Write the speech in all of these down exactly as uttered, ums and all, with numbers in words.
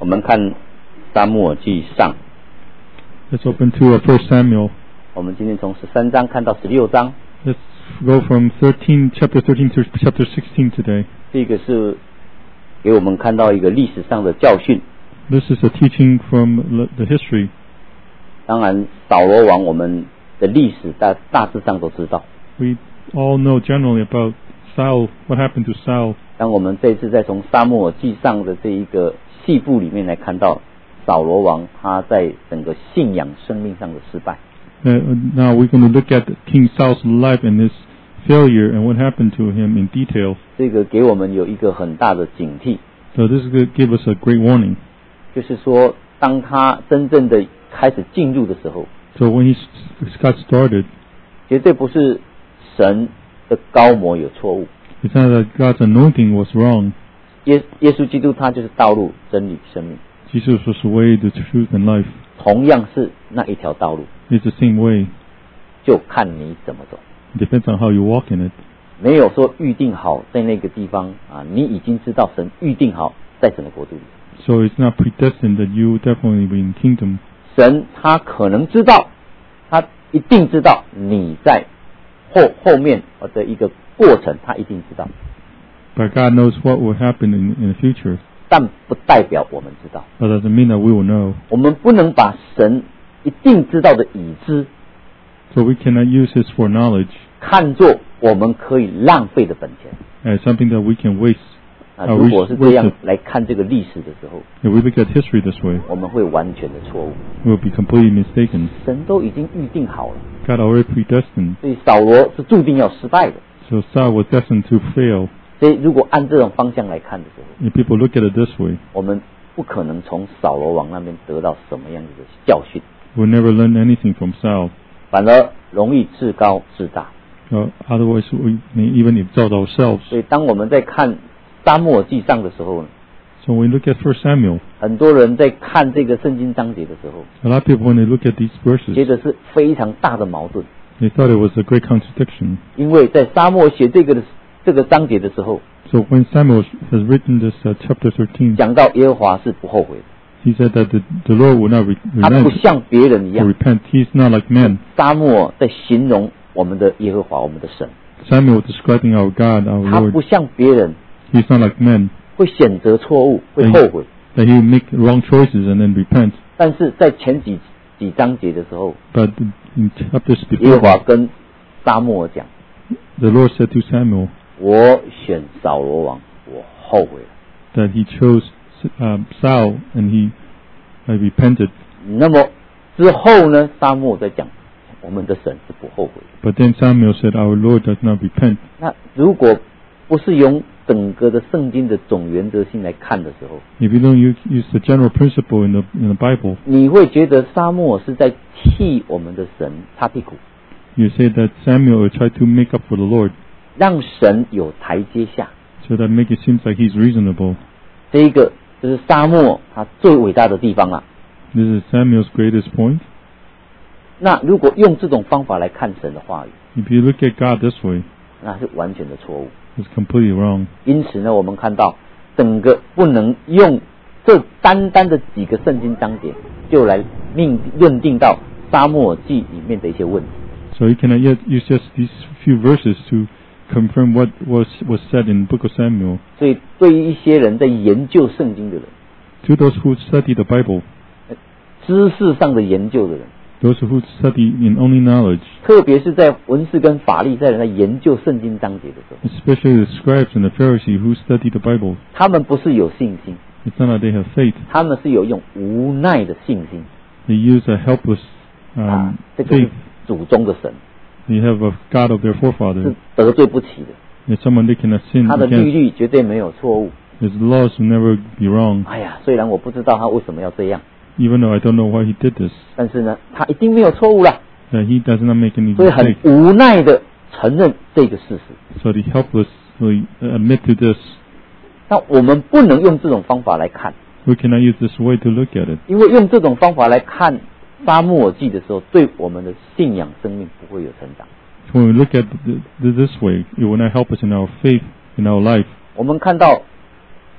我们看撒母耳记上。 Let's open to First Samuel. 我们今天从十三章看到十六章。 Let's go from thirteen, chapter thirteen to chapter sixteen today. 这个是给我们看到一个历史上的教训。 This is a teaching from the history. 当然，扫罗王我们的历史大大致上都知道。 We all know generally about Saul, what happened to Saul. 当我们这次再从撒母耳记上的这一个细部里面来看到扫罗王他在整个信仰生命上的失败。 Uh, now we're going to look at King Saul's life and his failure and what happened to him in detail. 这个给我们有一个很大的警惕。 So this is going to give us a great warning. 就是说，当他真正的开始进入的时候 So when he got started, 绝对不是神的膏抹有错误。 it's not that God's anointing was wrong. 耶耶稣基督他就是道路、真理、生命。 Jesus was the way, the truth, and life. 同样是那一条道路， It's the same way. 就看你怎么走。 It depends on how you walk in it. 没有说预定好在那个地方啊，你已经知道神预定好在神的国度里。 So it's not predestined that you definitely be in kingdom. 神他可能知道，他一定知道你在后后面的一个过程，他一定知道。 But God knows what will happen in, in the future. 但不代表我们知道。 But doesn't mean that we will know. 我们不能把神一定知道的已知， So we cannot use His foreknowledge 看作我们可以浪费的本钱。 as something that we can waste. 啊，如果是这样来看这个历史的时候， If we look at history this way, 我们会完全的错误。 we will be completely mistaken. 神都已经预定好了， God already predestined. 所以扫罗是注定要失败的。 So Saul was destined to fail. 所以如果按这种方向来看的时候， If people look at it this way, 我们不可能从扫罗王那边得到什么样子的教训， we'll never learn anything from Saul. 反而容易自高自大。 Uh, otherwise, we may even exalt ourselves. 所以当我们在看撒母耳记上的时候呢， So when we look at First Samuel, 很多人在看这个圣经章节的时候， a lot of people, when they look at these verses, 觉得是非常大的矛盾。 they thought it was a great contradiction. 因为在撒母耳写这个的这个章节的时候， So when Samuel has written this uh, chapter thirteen, 讲到耶和华是不后悔的， he said that the, the Lord will not re- 他不 relent 像别人一 or 样。 repent. He's not like men. 撒母耳在形容我们的耶和华，我们的神， Samuel describing our God, our 他 Lord. 不像别人 He's not like men. 会选择错误，会后悔。 That he will make wrong choices and then repent. 但是在前几几章节的时候， But in chapters 耶和 before, 华跟撒母耳讲： the Lord said to Samuel 我选扫罗王，我后悔了。 that he chose um, Saul and he uh, repented. 那么之后呢，撒母耳在讲我们的神是不后悔的。 But then Samuel said, our Lord does not repent. 那如果不是用整个的圣经的总原则性来看的时候， If you don't use, use the general principle in the in the Bible, 你会觉得撒母耳是在替我们的神擦屁股， you say that Samuel will try to make up for the Lord, 让神有台阶下。 so that make it seems like he's reasonable. 这一个就是撒母耳他最伟大的地方了。 This is Samuel's greatest point. 那如果用这种方法来看神的话语， If you look at God this way, 那是完全的错误。 it's completely wrong. 因此呢，我们看到整个不能用这单单的几个圣经章节就来命论定到撒母耳记里面的一些问题。 So you cannot yet use just these few verses to confirm what was was said in the book of Samuel. 所以对于一些人在研究圣经的人， To those who study the Bible, 知识上的研究的人， those who study in only knowledge, 特别是在文士跟法利赛人在研究圣经章节的时候， especially the scribes and the Pharisees who study the Bible, 他们不是有信心， it's not that they have faith. 他们是有用无奈的信心 They use a helpless 啊 um,， 这个是 faith. 祖宗的神， They have a God of their 是 forefathers. 得罪不起的， It's someone they cannot sin 他的律 against. 律绝对没有错误。 His laws will never be wrong. 哎呀，虽然我不知道他为什么要这样， Even though I don't know why he did this, 但是呢，他一定没有错误啦， that he does not make any 所以很 mistake. 无奈的承认这个事实。 So they helplessly admit to this. 那我们不能用这种方法来看， We cannot use this way to look at it. 因为用这种方法来看撒母耳记的时候，对我们的信仰生命不会有成长。 When we look at th- th- this way, it will not help us in our faith, in our life. 我们看到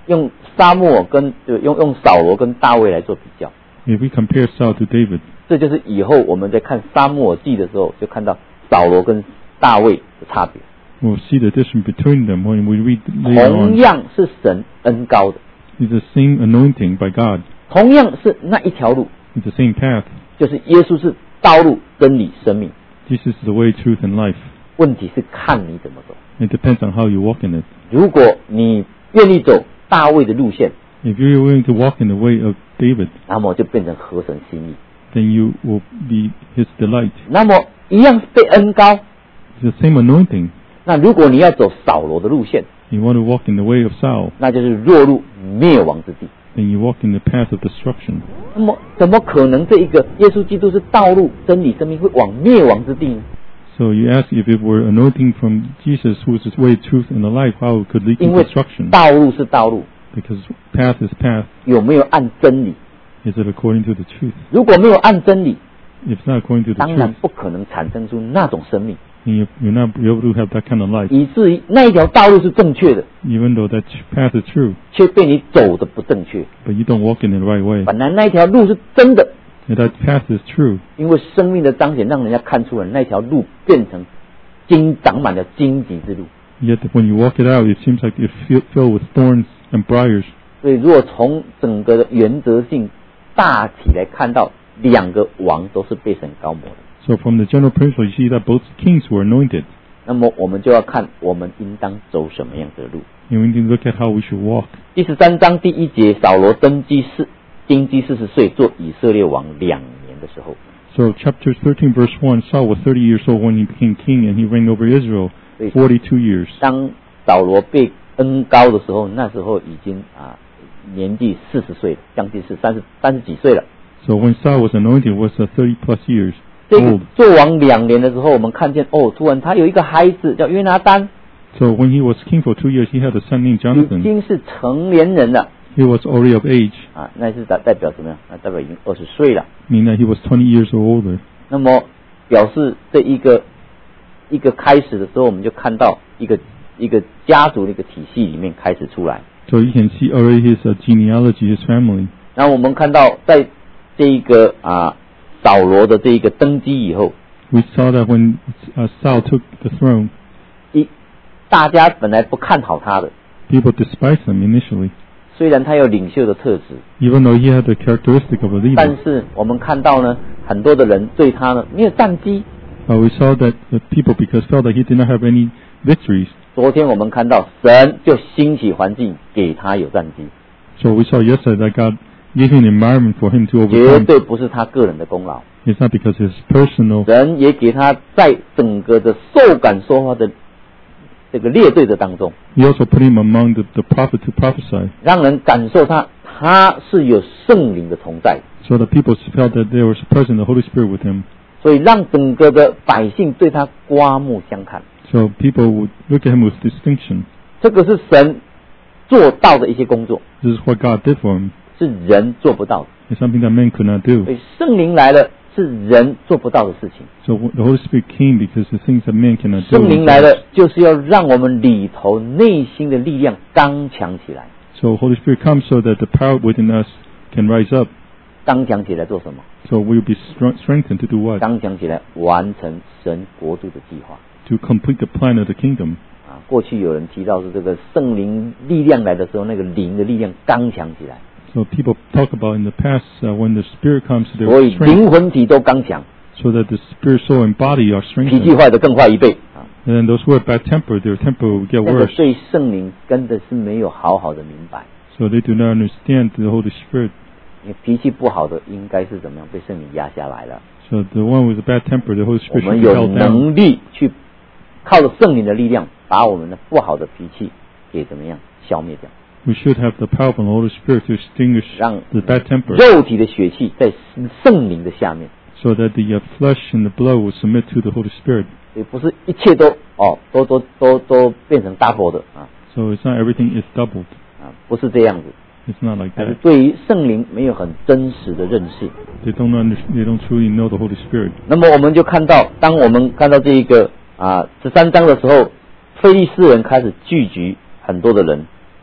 用撒母耳跟就用用扫罗跟大卫来做比较。 If we compare Saul to David, 这就是以后我们在看撒母耳记的时候，就看到扫罗跟大卫的差别。 we'll see the difference between them when we read later 同 on. 样是神恩高的， It's the same anointing by God. 同样是那一条路， It's the same path. 就是耶稣是道路、真理、生命。 Jesus is the way, truth, and life. 问题是看你怎么走。 It depends on how you walk in it. 如果你愿意走大卫的路线， If you're willing to walk in the way of David, 那么就变成合神心意。 then you will be his delight. 那么一样是被恩高。 It's the same anointing. 那如果你要走扫罗的路线， You want to walk in the way of Saul, 那就是落入灭亡之地。 then you walk in the path of destruction. 那么怎么可能这一个耶稣基督是道路、真理、生命会往灭亡之地呢？ So you ask if it were anointing from Jesus, who is the way, truth, and the life, how it could lead 因 to 为 destruction? 道路是道路， Because path is path. 有没有按真理？ Is it according to the truth? 如果没有按真理， If it's not according to the 当然 truth, 不可能产生出那种生命， then you- you're not able to have that kind of life. 以至于那一条道路是正确的， Even though that path is true, 却被你走的不正确。 but you don't walk in the right way. 本来那一条路是真的， And that path is true. 因为生命的彰显让人家看出了那条路变成荆长满了荆棘之路。 Yet when you walk it out, it seems like it's fill- filled with thorns and briars. 所以如果从整个的原则性大体来看到，两个王都是被神高摩的， So from the general principle, you see that both kings were anointed. 那么我们就要看我们应当走什么样的路。 And we need to look at how we should walk. 第十三章第一节，扫罗登基四丁基四十岁，做以色列王两年的时候， So chapter thirteen, verse one, Saul was thirty years old when he became king, and he reigned over Israel 所以 forty-two years. 当扫罗被恩高的时候，那时候已经啊年纪四十岁了，将近是三十三十几岁了。 So when Saul was anointed, was uh, thirty plus years 这个 old. 做王两年的时候，我们看见哦，突然他有一个孩子叫约拿单， So when he was king for two years, he had a son named 已 Jonathan. 经是成年人了 He was already of age, 啊，那是代代表什么样？那代表已经二十岁了。 meaning that he was twenty years or older. 那么表示这一个一个开始的时候，我们就看到一个一个家族的一个体系里面开始出来。 So you can see already his uh, genealogy, his family. 然后我们看到在这一个啊扫罗的这一个登基以后， We saw that when uh, Saul took the throne, 一大家本来不看好他的， people despised him initially, 虽然他有领袖的特质， even though he had the characteristic of a 但 leader. 是我们看到呢，很多的人对他呢没有战机。 But we saw that the people, because felt that he did not have any victories, 昨天我们看到神就兴起环境给他有战机， so we saw yesterday that God gave him an environment for him to 绝 overcome. 对不是他个人的功劳， It's not because it's personal. 神也给他在整个的受感说话的这个列队的当中， He also put him among the, the prophet to prophesy, 让人感受他他是有圣灵的同在， so the people felt that there was present the Holy Spirit with him. 所以让整个的百姓对他刮目相看。 So people would look at him with distinction. 这个是神做到的一些工作， This is what God did for him. 是人做不到的。 It's something that men could not 所 do. 以圣灵来了，是人做不到的事情。 So the Holy Spirit came because the things that men cannot do. 圣灵来 themselves. 了，就是要让我们里头内心的力量刚强起来。 So Holy Spirit comes so that the power within us can rise up. 刚强起来做什么？ So we'll be strong, strengthened to do what? 刚强起来完成神国度的计划。 To complete the plan of the kingdom. 啊，过去有人提到是这个圣灵力量来的时候，那个灵的力量刚强起来， So people talk about in the past uh, when the Spirit comes, 所 their 以 strength, 灵魂体都刚强， so that the spirit, soul, and body are 脾气 strengthened. 坏的更坏一倍啊。 And then those who are bad tempered, their temper will get 那个 worse. 对圣灵真的是没有好好的明白， So they do not understand the Holy Spirit. 因为脾气不好的应该是怎么样被圣灵压下来了。 So the one with a bad temper, the Holy 我 Spirit 们 should be 有 held down. 能力去靠着圣灵的力量，把我们的不好的脾气给怎么样消灭掉， We should have the power from the Holy Spirit to extinguish 让 the bad temper, 肉体的血气在圣灵的下面， so that the uh, flesh and the blood will submit to the Holy Spirit. 也不是一切都哦都都都都变成 double 的啊 So it's not everything is doubled. 啊，不是这样子。 It's not like 但是 that. 对于圣灵没有很真实的认识， They don't under, they don't truly know the Holy Spirit. 那么我们就看到，当我们看到这一个啊十三章的时候，非利士人开始聚集很多的人，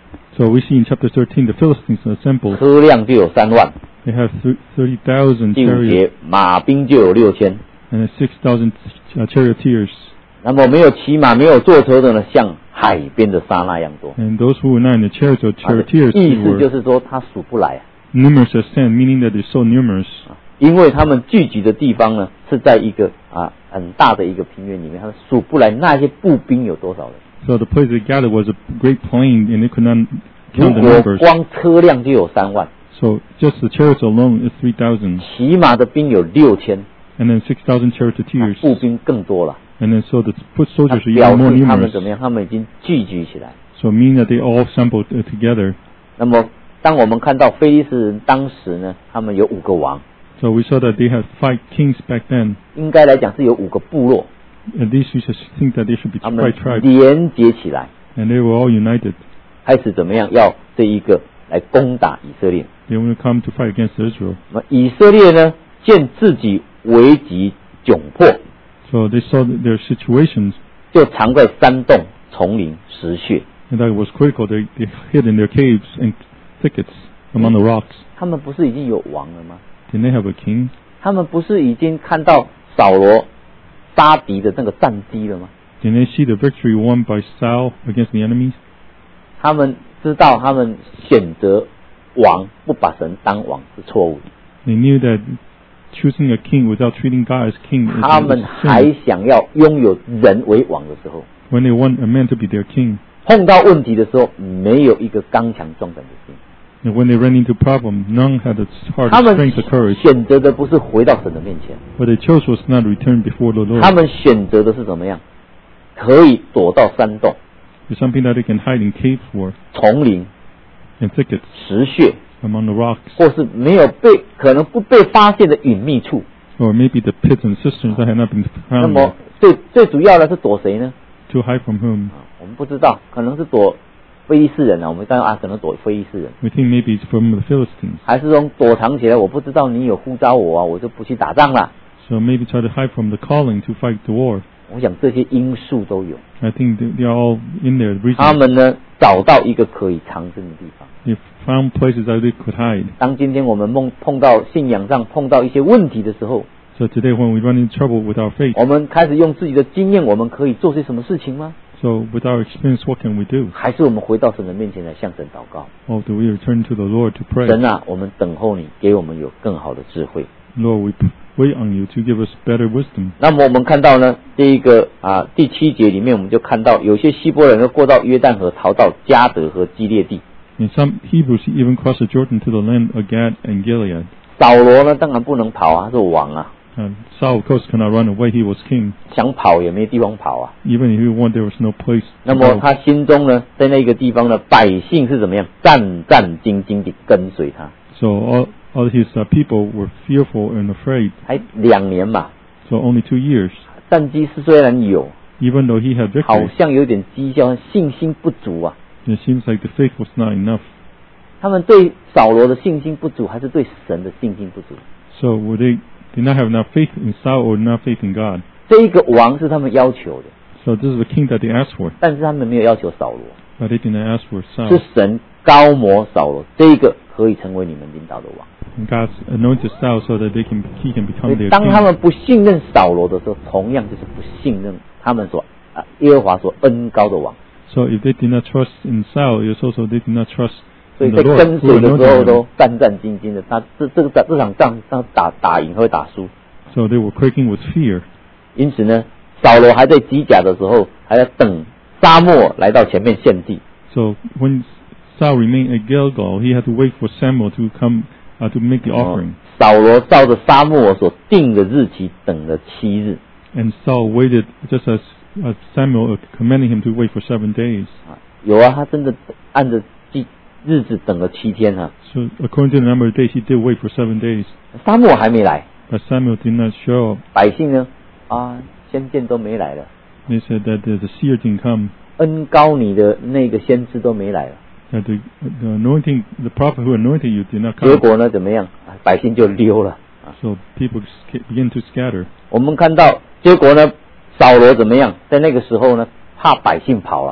So we see in chapter thirteen the Philistines assembled. 车辆就有三万。 They have thirty thousand 第五 chariots 节，马兵就有六千。 and six thousand uh, charioteers. 那么没有骑马、没有坐车的呢，像海边的沙那样多。 And those who were not in the chariots or charioteers 意思 were 就是说，他数不来啊， numerous as sand, meaning that they're so numerous. 因为他们聚集的地方呢是在一个啊很大的一个平原里面，他们数不来那些步兵有多少人。 So the place they gathered was a great plain, and they could not 如 count the 果 numbers. 光车辆就有三万， So just the chariots alone is three thousand, 骑马的兵有六千， and then six thousand charioteers, 步兵更多了。 and then so the foot 他 soldiers are 表 even more 示他们 numerous. 怎么样？他们已经聚集起来。 So meaning that they all assembled uh, together. 那么，当我们看到非利士人当时呢，他们有五个王， So we saw that they had five kings back then. 应该来讲是有五个部落， And these we should think that they should be 他们 five tribes, 连结起来， and they were all united. 开始怎么样？要这一个来攻打以色列。 They want to come to fight against Israel. 那么以色列呢，见自己危急窘迫， So they saw that their situations, 就藏在山洞、丛林、石穴。 and that it was critical. They, they hid in their caves and thickets among the rocks. 他们不是已经有王了吗？ Didn't they have a king? 他们不是已经看到扫罗杀敌的那个战绩了吗？ Didn't they see the victory won by Saul against the enemies? 他们知道他们选择王不把神当王是错误的， They knew that choosing a king without treating God as king is 他们 a 还 sin. 想要拥有人为王的时候， When they want a man to be their king, 碰到问题的时候，没有一个刚强壮胆的心。 and when they ran into problem, none had the heart, 他 the 们 strength, the courage. 选择的不是回到神的面前， What they chose was not to return before the 他 Lord. 们选择的是怎么样？可以躲到山洞、 It's something that they can hide in caves for, 丛林、 and thickets, 石穴， among the rocks, 或是没有被可能不被发现的隐秘处。 or maybe the pits and cisterns that had not been 那 found 么最最主要的是躲谁呢？ to hide from whom. 啊，我们不知道，可能是躲非利士人啊。我们当然啊，可能躲非利士人， We think maybe it's from the Philistines. 还是说躲藏起来？我不知道你有呼召我啊，我就不去打仗了。 So maybe try to hide from the calling to fight the war. 我想这些因素都有。 I think they they are all in there. 他 Reasons. 们呢找到一个可以藏身的地方。 They found places that they could hide. 当今天我们碰碰到信仰上碰到一些问题的时候， So today when we run into trouble with our faith, 我们开始用自己的经验，我们可以做些什么事情吗？ so with our experience, what can we do? 还是我们回到神的面前来向神祷告？ Or do we return to the Lord to pray? 神啊，我们等候你，给我们有更好的智慧。 Lord, we p- wait on you to give us better wisdom. 那么我们看到呢，这一个啊第七节里面，我们就看到有些希伯人呢过到约旦河，逃到加德和基列地。 And some Hebrews even crossed the Jordan to the land of Gad and Gilead. 扫罗呢，当然不能跑啊，他是王啊， And Saul, of course, could not run away. He was king. 想跑也没地方跑啊。 Even if he wanted, there was no place 那 to 么 go. 他心中呢，在那个地方呢，百姓是怎么样？战战兢兢地跟随他， So all, all his uh, people were fearful and afraid. 还两年嘛。 So only two years. 战绩是虽然有， Even though he had 好 victory, 像有点绩效，信心不足啊。 it seems like the faith was not enough. 他们对扫罗的信心不足，还是对神的信心不足？ So were they did not have enough faith in Saul or not faith in God. 这一个王是他们要求的， So this is the king that they asked for. 但是他们没有要求扫罗， But they did not ask for 是 Saul. 神高摩扫罗，这一个可以成为你们领导的王。 And God's anointed Saul so that they can he can 所 become 以 their 当他 king. 们不信任扫罗的时候，同样就是不信任他们所啊耶和华所恩高的王。 So if they did not trust in Saul, it's also they did not trust 所以 in 在 the 跟 Lord who 随的时候 anointed 都 him. 战战兢兢的，他这这个这场仗他打打赢会打输， So they were quaking with fear. 因此呢，扫罗还在基甲的时候，还要等沙漠来到前面献祭。 So when Saul remained at Gilgal, he had to wait for Samuel to come uh, to make the 哦 offering. 扫罗照着沙漠所定的日期等了七日。 And Saul waited just as uh, Samuel commanding him to wait for seven days. 啊，有啊，他真的按着记日子等了七天啊。 So according to the number of days, he did wait for seven days. 沙漠还没来， But Samuel did not show up. 百姓呢啊，先见都没来了， They said that the, the seer didn't come. 恩高你的那个先知都没来了。 That the, the anointing, the prophet who anointed you did not 结 come. 果呢怎么样？啊百姓就溜了。 So people sca- begin to scatter. 我们看到结果呢，扫罗怎么样？在那个时候呢，怕百姓跑啊，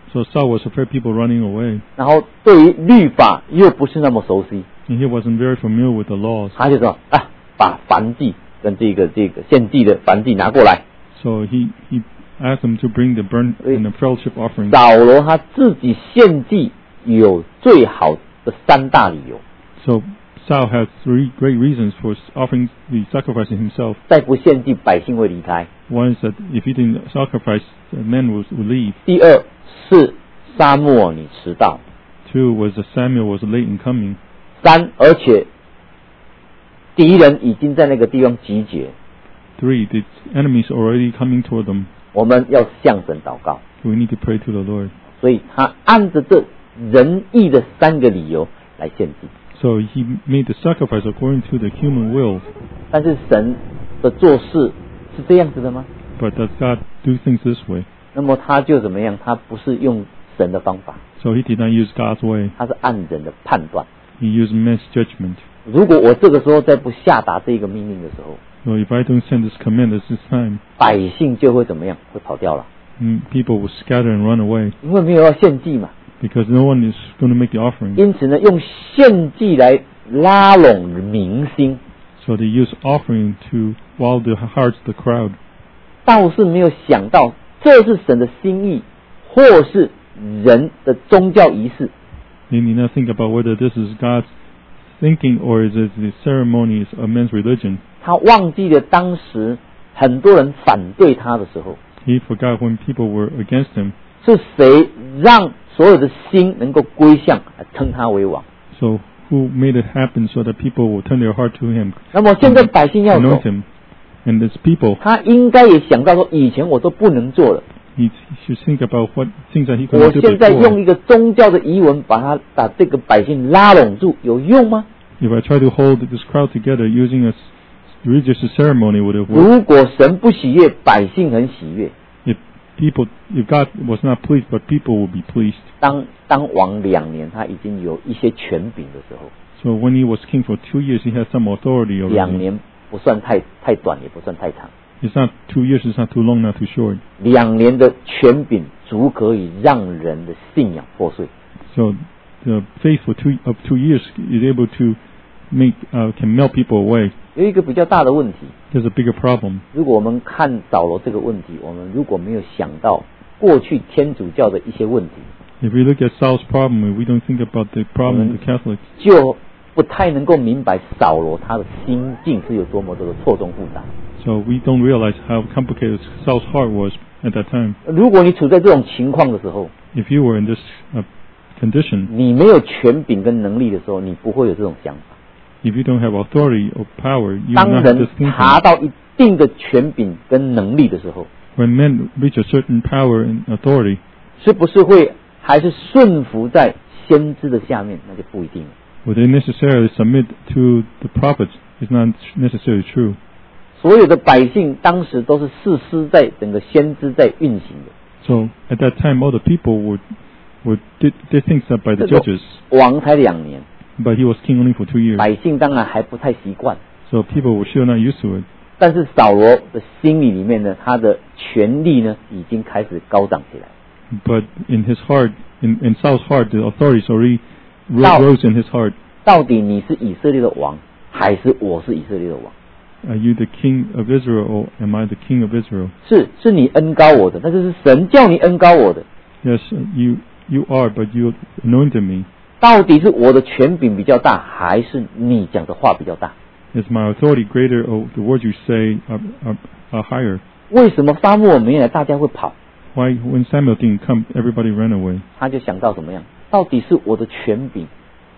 So Saul was afraid people running away. 然后对于律法又不是那么熟悉， And he wasn't very familiar with the laws. 他就说啊，把燔祭跟这个这个献祭的燔祭拿过来。 So he, he asked them to bring the burnt and the fellowship offering. 扫罗他自己献祭有最好的三大理由， So Saul has three great reasons for offering the sacrifice himself. 再不献祭百姓会离开。 One is that if he didn't sacrifice, the men would, would leave. 第二是沙漠你迟到。 Two was that Samuel was late in coming. 三而且敌人已经在那个地方集结， Three, the enemies are already coming toward them. 我们要向神祷告。 So we need to pray to the Lord. 所以他按着这仁义的三个理由来献祭。 So he made the sacrifice according to the human will. 但是神的做事是这样子的吗？ But does God do things this way? 那么他就怎么样？他不是用神的方法， So he did not use God's way. 他是按人的判断。 He used man's judgment. 如果我这个时候再不下达这个命令的时候， So if I don't send this command at this time, 百姓就会怎么样？会跑掉了， mm, people will scatter and run away 因为没有要献祭嘛。 because no one is going to make the offering. 因此呢，用献祭来拉拢民心， So they use offering to wow the hearts of the crowd. 倒是没有想到这是神的心意，或是人的宗教仪式。 They need not think about whether this is God's thinking or is it the ceremonies of men's religion. 他忘记了当时很多人反对他的时候， He forgot when people were against him. 是谁让所有的心能够归向，称他为王。 So who made it happen so that people will turn their heart to him, 那么现在百姓要 anoint 走， him? And his people, 他应该也想到说，以前我都不能做了， he should think about what things that he could 我 not do 现在用 before. 一个宗教的仪文把他把这个百姓拉拢住，有用吗？ If I try to hold this crowd together using a religious ceremony, would it work? 如果神不喜悦，百姓很喜悦。 If people, if God was not pleased, but people will be pleased. 当当王两年，他已经有一些权柄的时候， So when he was king for two years, he had some authority 两 already. 年不算太太短，也不算太长。 It's not two years, it's not too long, not too short. 两年的权柄足可以让人的信仰破碎。 So the faith for two, of two years is able to make, uh, can melt people away. 有一个比较大的问题， There's a bigger problem. 如果我们看扫罗这个问题，我们如果没有想到过去天主教的一些问题， If we look at Saul's problem, if we don't think about the problem of the Catholics, 就不太能够明白扫罗他的心境是有多么的错综复杂。 so we don't realize how complicated Saul's heart was at that time. 如果你处在这种情况的时候， If you were in this uh, condition, 你没有权柄跟能力的时候，你不会有这种想法。 if you don't have authority or power, you will 当 not have 人 this thinking. 查到一定的权柄跟能力的时候， When men reach a certain power and authority, 是不是会还是顺服在先知的下面？那就不一定了。 will they necessarily submit to the prophets? It's not necessarily true. 所有的百姓当时都是誓师在整个先知在运行的。 So at that time, all the people would would did, did things up by the 这个 judges, 王才两年， but he was king only for two years. 百姓当然还不太习惯。 So people were still not used to it. 但是扫罗的心里里面呢，他的权力呢已经开始高涨起来。 But in his heart, in, in Saul's heart, the authorities already ro- Saul- rose in his heart. 到底你是以色列的王，还是我是以色列的王？ Are you the king of Israel, or am I the king of Israel? 是，是你恩高我的，那就是神叫你恩高我的。 Yes, you you are, but you anointed me. 到底是我的权柄比较大，还是你讲的话比较大？ Is my authority greater, or the words you say are, are, are higher? 为什么撒母耳没来，大家会跑？ Why, when Samuel didn't come, everybody ran away? 他就想到怎么样？到底是我的权柄，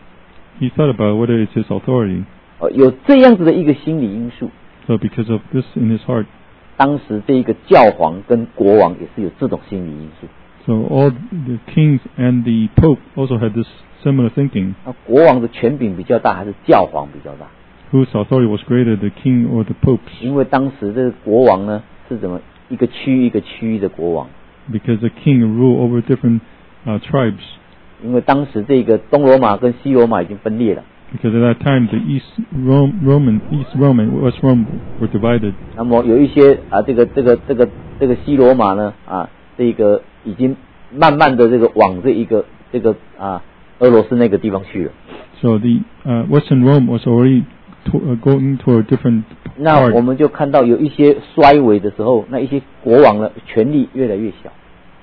He thought about whether it's his authority. 呃，有这样子的一个心理因素。 So because of this in his heart, 当时这一个教皇跟国王也是有这种心理因素。 so all the kings and the pope also had this similar thinking. 那国王的权柄比较大，还是教皇比较大？ Whose authority was greater, the king or the popes? 因为当时这个国王呢是怎么一个区域一个区域的国王， Because the king ruled over different uh, tribes. 因为当时这个东罗马跟西罗马已经分裂了。 Because at that time, the East Rome, Roman, East Rome and West Rome were divided. 那么有一些啊，这个这个这个这个西罗马呢啊，这个已经慢慢的这个往这一个这个啊俄罗斯那个地方去了。 So the uh, Western Rome was already to, uh, going to a different 那 part. 我们就看到有一些衰微的时候，那一些国王的权力越来越小。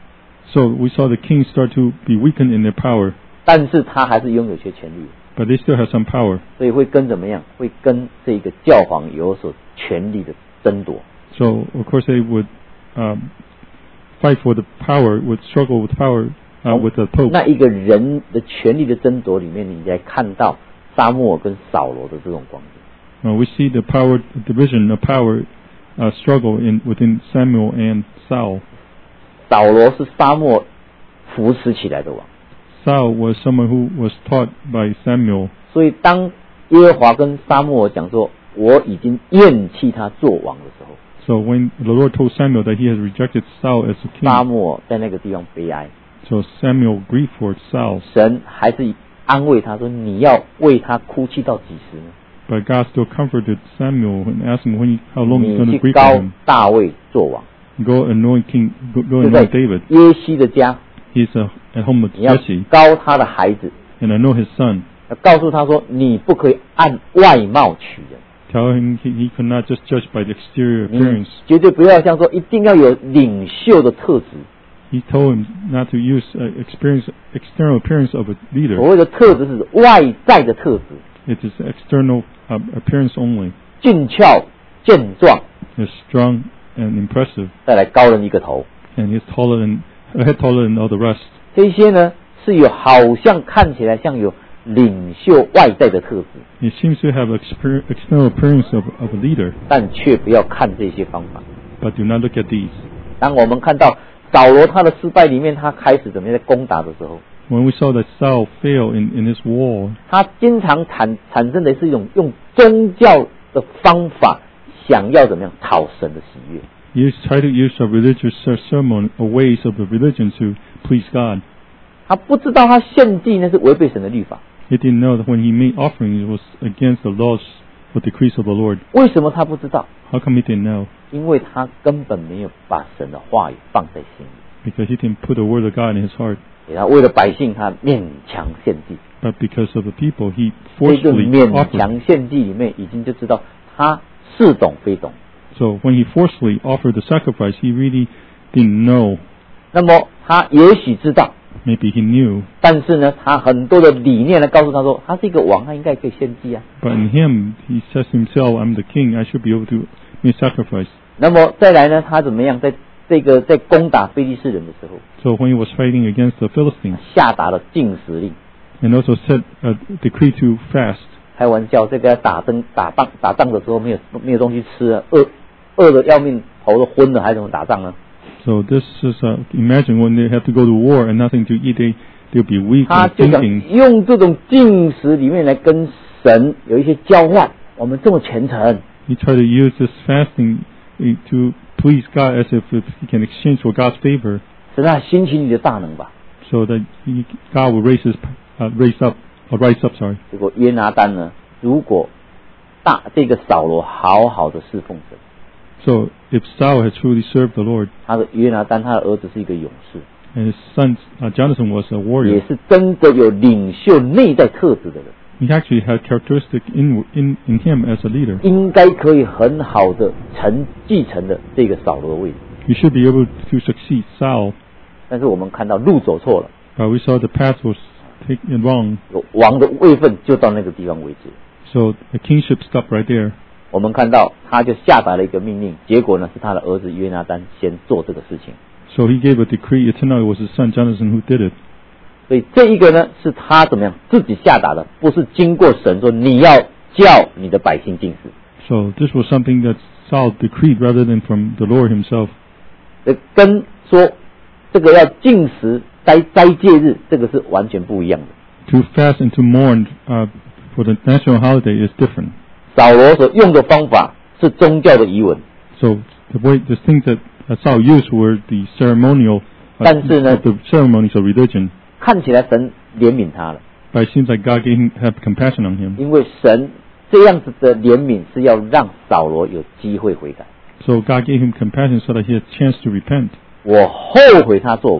So we saw the kings start to be weakened in their power, 但是他还是拥有些权力， but they still have some power. 所以会跟怎么样？会跟这个教皇有所权力的争夺。 So of course they would um, fight for the power, would struggle with power uh, with the Pope. 那一个人的权力的争夺里面，你才看到撒母耳跟扫罗的这种光景。 Uh, we see the power division of power uh, struggle in within Samuel and Saul. 扫罗是撒母耳扶持起来的王， Saul was someone who was taught by Samuel. 所以当耶和华跟撒母耳讲说，我已经厌弃他做王的时候， So when the Lord told Samuel that he has rejected Saul as a 撒 king, 母耳在那个地方悲哀， so Samuel grieved for Saul, 神还是安慰他说，你要为他哭泣到几时呢？ but God still comforted Samuel and asked him when he, how long he's 你 going to 去 grieve for 膏 him. 大卫做王， Go anoint King, go, go 就在 anoint David. 耶西的家， He's uh, at home with 你要 Jesse, 膏他的孩子， and I know his son. 要告诉他说，你不可以按外貌取人， Tell him he, he could not just judge by the exterior 你 appearance. 绝对不要像说一定要有领袖的特质。 He told him not to use uh, experience, external appearance of a 所 leader. 谓的特质是外在的特质， It is external uh, appearance only. 俊俏健壮， He's strong and impressive, 再来高人一个头。 and he's taller than a head taller than all the rest. 这些呢是有好像看起来像有领袖外在的特质， He seems to have exper- external appearance of, of a leader, 但却不要看这些方法。 but do not look at these. 当我们看到扫罗他的失败里面，他开始怎么样在攻打的时候， When we saw that Saul fail in, in his war, 他经常产产生的是一种用宗教的方法，想要怎么样讨神的喜悦。 he tried to use a religious ceremony or ways of the religion to please God. 他不知道他献祭那是违背神的律法， He didn't know that when he made offerings, it was against the laws or decrees of the Lord. 为什么他不知道？ How come he didn't know? 因为他根本没有把神的话语放在心里， Because he didn't put the word of God in his heart. 给他为了百姓，他勉强献祭。 But because of the people, he 这个 forcefully 勉 offered. 强献祭里面，已经就知道他是懂非懂。 So when he forcefully offered the sacrifice, he really didn't know. 那么他也许知道， Maybe he knew. 但是呢，他很多的理念来告诉他说，他是一个王，他应该可以献祭啊。 But in him, he says himself, I'm the king, I should be able to make sacrifice. 那么再来呢，他怎么样？在这个在攻打非利士人的时候， So when he was fighting against the Philistines, 下达了禁食令。 and also set a decree to fast. 开玩笑，这个打争打仗打仗的时候没有没有东西吃啊，饿饿的要命，头都昏了，还怎么打仗呢？ So this is, uh, imagine when they have to go to war and nothing to eat, they, they'll be weak 他 and 就想 thinking. 用这种禁食里面来跟神有一些交换。我们这么虔诚， He tried to use this fasting uh, to please God as if if he can exchange for God's favor, 神啊，兴起你的大能吧。 so that he, God will raise his, uh, raise up, or rise up, sorry. 结果约拿单呢，如果大这个扫罗好好的侍奉神， So if Saul had truly served the Lord, 他的约拿单他的儿子是一个勇士， and his son uh, Jonathan was a 也 warrior, 是真的有领袖内在特质的人， he actually had characteristic in, in, in him as a leader. 应该可以很好的承继承的这个扫罗的位置。 He should be able to succeed Saul, 但是我们看到路走错了， but we saw the path was taken wrong. 王的位分就到那个地方为止。 So the kingship stopped right there. 我们看到他就下达了一个命令，结果呢是他的儿子约拿单先做这个事情， So he gave a decree. It turned out it was his son Jonathan who did it. 所以这一个呢是他怎么样自己下达的，不是经过神说你要叫你的百姓禁食。 So this was something that Saul decreed rather than from the Lord himself. 呃，跟说这个要禁食斋斋戒日，这个是完全不一样的。 To fast and to mourn uh, for the national holiday is different. 扫罗所用的方法是宗教的仪文， So the way the things that uh, Saul used were the ceremonial, uh, 但是呢， the ceremonies of religion. 看起来神怜悯他了， But it seems like God gave him, have compassion on him. 因为神这样子的怜悯是要让扫罗有机会悔改。 So God gave him compassion so that he had a chance to repent. 我后悔他做王，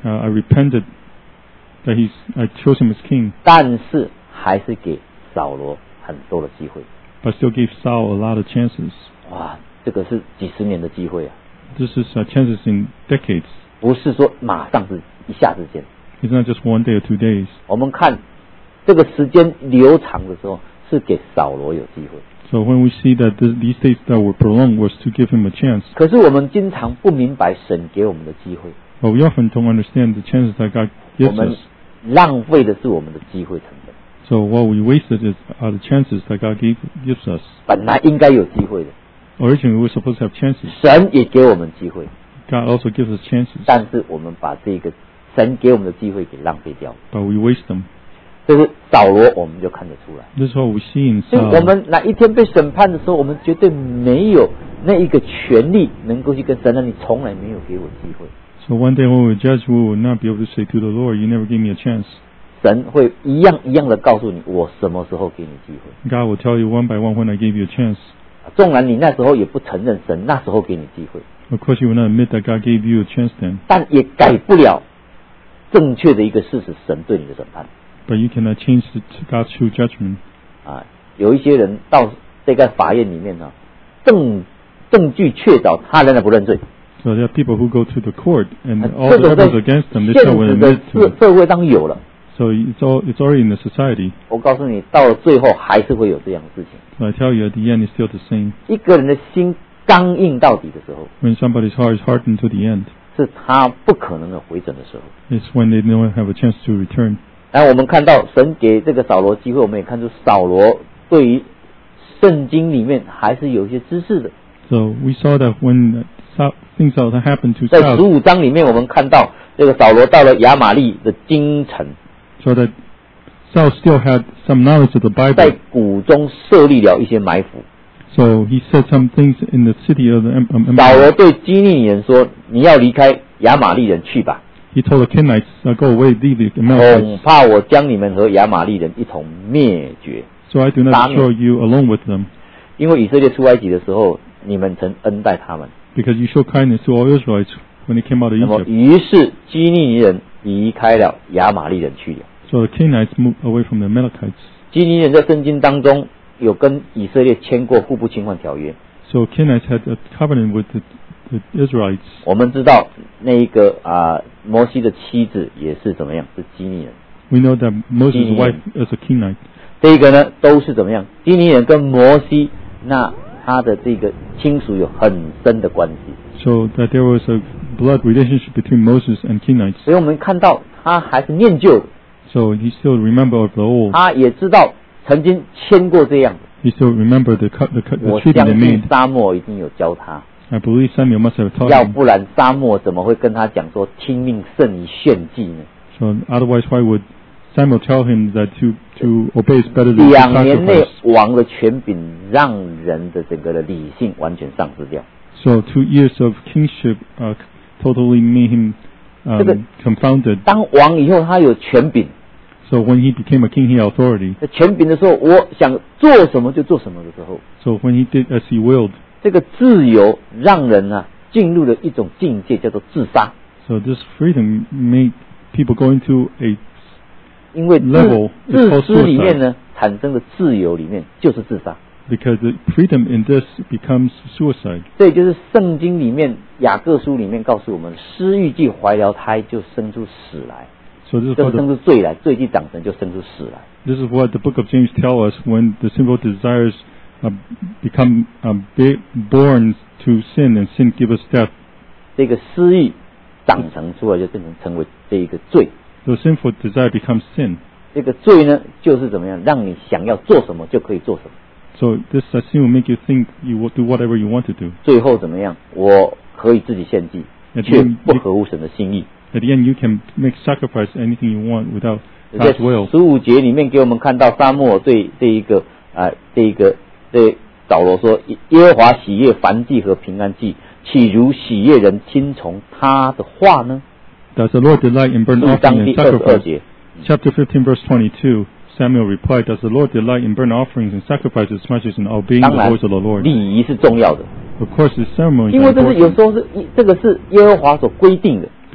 uh, I repented that he's, I chose him as king. 但是还是给扫罗很多的机会。 But still gave Saul a lot of chances. 哇，这个是几十年的机会啊！ This is uh, chances in decades. 不是说马上是一下之间。 It's not just one day or two days. 我们看这个时间流长的时候，是给扫罗有机会。 So when we see that this, these days that were prolonged was to give him a chance. 可是我们经常不明白神给我们的机会。 But we often don't understand the chances that God 我 gives 们 us. 浪费的是我们的机会成本。 So what we wasted is are the chances that God gave, gives us. 本来应该有机会的， Originally we were supposed to have chances. 神也给我们机会， God also gives us chances. 但是我们把这个神给我们的机会给浪费掉， But we waste them. 这是扫罗，我们就看得出来。 This is what we see in 所以 Saul. 我们哪一天被审判的时候，我们绝对没有那一个权利能够去跟神说：“你从来没有给我机会。” So one day when we judge, we will not be able to say to the Lord, "You never gave me a chance." 神会一样一样的告诉你，我什么时候给你机会。 God will tell you one by one when I gave you a chance. 纵然你那时候也不承认神那时候给你机会， Of course, you will not admit that God gave you a chance then. 但也改不了正确的一个事实，神对你的审判。 But you cannot change the, God's true judgment. 啊，有一些人到这个法院里面呢，证证据确凿，他仍然不认罪。 So there are people who go to the court and 啊 all 这 the 种在 evidence against them, they 现 still will 实的 admit 社 to. 社会当中有了。 So it's all it's already in the society. 我告诉你，到了最后还是会有这样的事情。 So I tell you, at the end, it's still the same. 一个人的心刚硬到底的时候， When somebody's heart is hardened to the end, 是他不可能的回转的时候。 it's when they don't have a chance to return. 然后我们看到神给这个扫罗机会，我们也看出扫罗对于圣经里面还是有一些知识的。 So we saw that when uh, things that happened to 在十 Saul, 五章里面，我们看到这个扫罗到了亚玛利的京城， so that Saul still had some knowledge of the 在 Bible. 谷中设立了一些埋伏。 So he said some things in the city of the em- um, 扫 empire. 罗对基利人说：“你要离开亚玛利人去吧， He told the Kenites, uh, "Go away, leave the Amalekites. 恐怕我将你们和亚玛利人一同灭绝。 So I do not destroy you along with them, 因为以色列出埃及的时候，你们曾恩待他们。 because you show kindness to all Israelites when they came out of 那么， Egypt." 于是基利人离开了亚玛利人去了。 So the Kenites moved away from the Amalekites. 基利人在圣经当中有跟以色列签过互不侵犯条约。 So Kenites had a covenant with the, the Israelites. 我们知道那一个啊、摩西的妻子也是怎么样，是基利人。 We know that Moses' Kenite. wife is a Kenite. 这一个呢，都是怎么样？基利人跟摩西，那他的这个亲属有很深的关系。 So that there was a blood relationship between Moses and Kenites. 所以我们看到他还是念旧的， So he still remembered of the old. 他也知道曾经签过这样的。 He still remembered the, cut, the, cut, the 我 treaty 相 they 信 made. 沙漠一定有教他， I believe Samuel must have taught 要 him. 不然沙漠怎么会跟他讲说听命胜于献祭呢？ So otherwise, why would Samuel tell him that to, to obey is better than to 两年内 sacrifice? 王的权柄让人的整个的理性完全丧失掉。 So two years of kingship uh, totally made him um, 这个- confounded. 当王以后，他有权柄， So when he became a king, he had authority. 在权柄的时候，我想做什么就做什么的时候， So when he did as he willed, 这个自由让人啊进入了一种境界，叫做自杀。 so this freedom made people go into a 因为自 level is 自 called 私里 suicide. 面呢产生的自由里面就是自杀。 because the freedom in this becomes suicide. 这也就是圣经里面雅各书里面告诉我们，私欲既怀了胎，就生出死来， So this is 就 what 是生 the, 出罪来，罪既长成就生出死来。 this is what the book of James tells us when the sinful desires uh, become um, ba- born to sin, and sin gives us death. 这个私欲长成出来，就变成成为这一个罪。 So sinful desire becomes sin. 这个罪呢，就是怎么样，让你想要做什么就可以做什么。 So this uh, sin will make you think you will do whatever you want to do. 最后怎么样？我可以自己献祭， At the 却 end, 不 you, 合乎神的心意。 at the end, you can make sacrifice anything you want without 在 God's will. 十五节里面给我们看到撒母耳对这一个啊、这一个对扫罗说：“耶和华喜悦燔祭和平安祭，岂如喜悦人听从他的话呢？” Does the Lord delight in burnt 十五 offering 章 and 第二十二 sacrifice? 节。 Chapter fifteen, verse twenty-two. Samuel replied, "Does the Lord delight in burnt offerings and sacrifices as much as in obeying 当 the 然 voice of the Lord?" 礼仪是重要的， Of course, the ceremonies 因 are 为这是有 important 时候是这个是耶和华所规定的。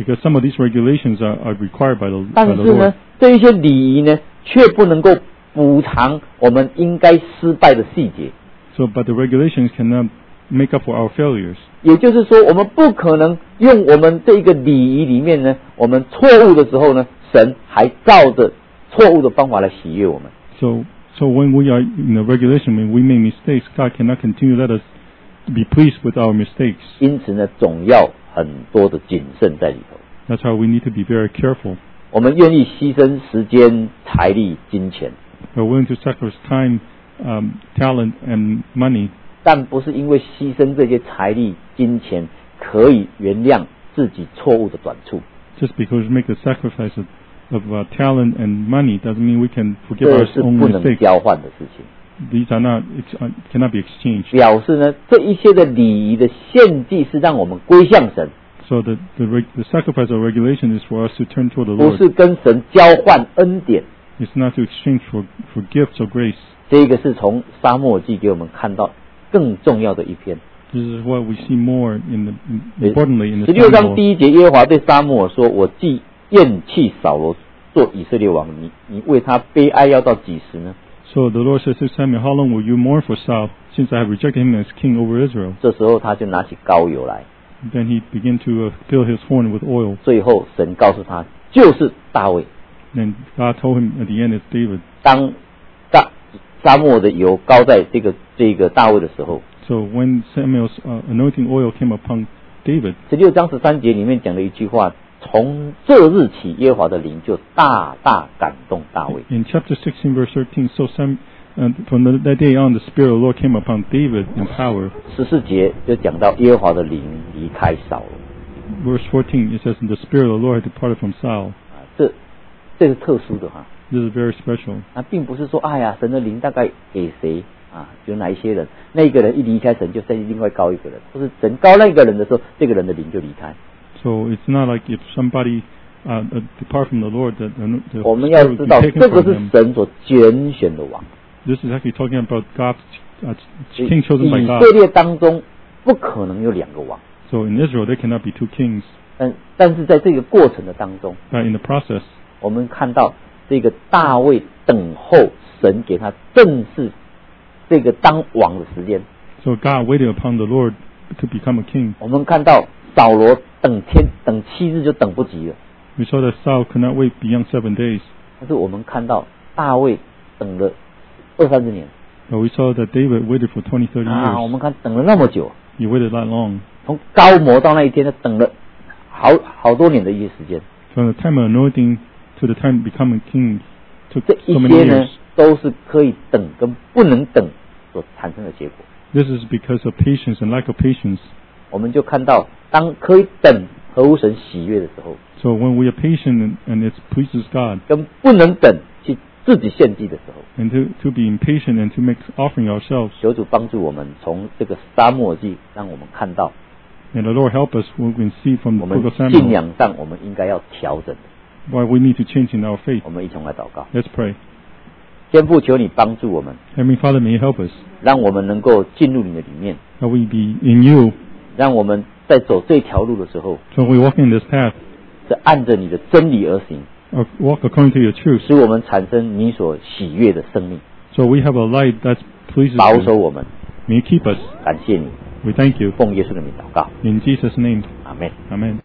Because some of these regulations are, are required by the, 但 by the 是呢 Lord. 这一些礼仪呢却不能够补偿我们应该失败的细节。 So, but the regulations cannot make up for our failures. 也就是说，我们不可能用我们这个礼仪里面呢，我们错误的时候呢，神还照着错误的方法来喜悦我们。 So, so when we are in the regulation, when we make mistakes, God cannot continue to let us be pleased with our mistakes. 因此呢，总要很多的谨慎在里头。 That's how we need to be very careful. 我们愿意牺牲时间、财力、金钱， We're willing to sacrifice time, um, talent, and money. 但不是因为牺牲这些财力、金钱可以原谅自己错误的短处。 Just because we make the sacrifice of, of uh, talent and money doesn't mean we can forgive 这 our 是 own 不能 mistakes. 交换的事情。 These are not ex- uh, cannot be exchanged. 表示呢，这一些的礼仪的献祭是让我们归向神， So the the, reg- the sacrifice of regulation is for us to turn toward the 不 Lord. 是跟神交换恩典。 It's not to exchange for, for gifts or grace. 这个是从撒母耳记给我们看到更重要的一篇。 This is what we see more in the in, importantly in 十 the 六章 Samuel. 第一节，耶和华对撒母耳说：“我既厌弃扫罗做以色列王，你你为他悲哀要到几时呢？” So the Lord says to Samuel, "How long will you mourn for Saul, since I have rejected him as king over Israel?" 这时候他就拿起膏油来， Then he began to uh, fill his horn with oil. 最后神告诉他，就是大卫。 Then God told him at the end, "It's David." 当大撒母耳的油膏在这个这个大卫的时候， So when Samuel's uh, anointing oil came upon David, 十六章十三节里面讲了一句话：从这日起，耶和华的灵就大大感动大卫。 in chapter sixteen, verse thirteen, so Sam, uh, from the, that day on, the Spirit of the Lord came upon David in power. 十四节就讲到耶和华的灵离开扫罗。 Verse fourteen, it says, "And the Spirit of the Lord had departed from Saul." 啊，这这是特殊的哈。 This is very special. 那并不是说，哎呀，神的灵大概给谁啊？有哪一些人，那一个人一离开神，就再另外高一个人，或是神高那个人的时候，这个人的灵就离开。 So it's not like if somebody uh, uh, depart from the Lord that the, the 我们要 Spirit 知 will 道， be taken 这个 from 是 them. 神所拣选的王。 This is actually talking about God's uh, 以 king chosen by 以 God. 色列当中不可能有两个王， So in Israel there cannot be two kings. 但但是在这个过程的当中， But in the process, 我们看到这个大卫等候神给他正式这个当王的时间。 so God waited upon the Lord to become a king. 我们看到扫罗等天等七日就等不及了， We saw that Saul could not wait beyond seven days. 但是我们看到大卫等了二三十年 But we saw that David waited for twenty, thirty 啊，我 years. 们看等了那么久， He waited that long. 从高摩到那一天，他等了好好多年的一些时间。 From the time of anointing to the time becoming king took 这 so 一 many 些呢 years. 都是可以等跟不能等所产生的结果。 This is because of patience and lack of patience. 我们就看到，当可以等合乎神喜悦的时候， So when we are patient and, and it pleases God, 跟不能等去自己献祭的时候， and to, to be impatient and to make offering ourselves, 求主帮助我们从这个撒母耳记，让我们看到 and the Lord help us when we can see from 我 the 们 book of 信 Samuel 仰上我们应该要调整的。 why we need to change in our faith. 我们一同来祷告， Let's pray. 天父，求你帮助我们， Heavenly Father, may you help us, 让我们能够进入你的里面， that we be in you. 让我们在走这条路的时候， So we walk in this path, 是按着你的真理而行， or walk according to your truth. 使我们产生你所喜悦的生命， So we have a light that pleases 保守 you. 我们。 May you keep us. 感谢你， We thank you. 奉耶稣的名祷告， In Jesus' name, 阿门。 Amen.